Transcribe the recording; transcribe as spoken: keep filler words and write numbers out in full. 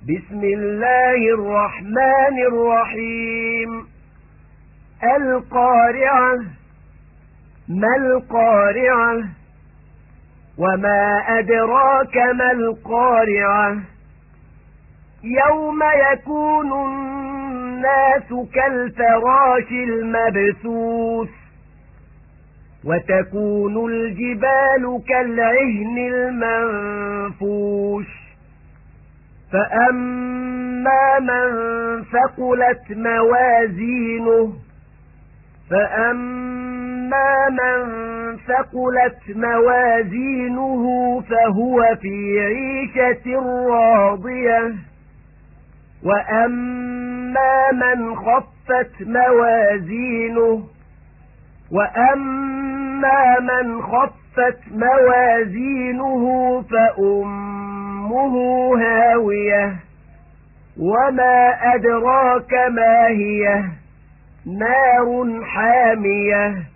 بسم الله الرحمن الرحيم القارعة ما القارعة وما أدراك ما القارعة يوم يكون الناس كالفراش المبثوث وتكون الجبال كالعهن المنفوش فأما من ثقلت موازينه فأما من ثقلت موازينه فهو في عيشة راضية وأما من خفت موازينه وأما من خفت موازينه فأمه هاوية وما أدراك ما هي نار حامية